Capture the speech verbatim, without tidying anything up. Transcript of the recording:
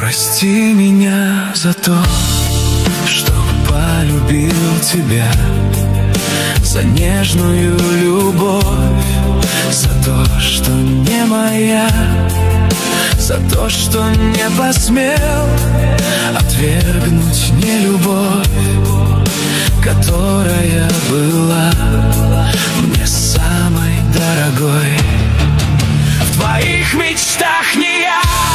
Прости меня за то, что полюбил тебя, за нежную любовь, за то, что не моя, за то, что не посмел отвергнуть нелюбовь, которая была мне самой дорогой. В твоих мечтах не я,